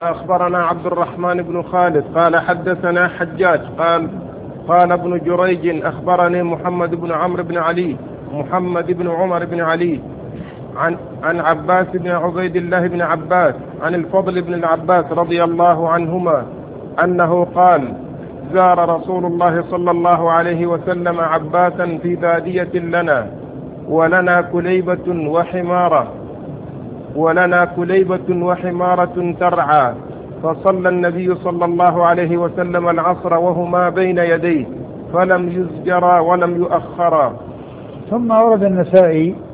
أخبرنا عبد الرحمن بن خالد قال حدثنا حجاج قال ابن جريج أخبرني محمد بن عمر بن علي عن عباس بن عبيد الله بن عباس عن الفضل بن العباس رضي الله عنهما أنه قال: زار رسول الله صلى الله عليه وسلم عباسا في بادية لنا ولنا كليبة وحمارة ترعى، فصلى النبي صلى الله عليه وسلم العصر وهما بين يديه فلم يزجرا ولم يؤخرا. ثم ورد النسائي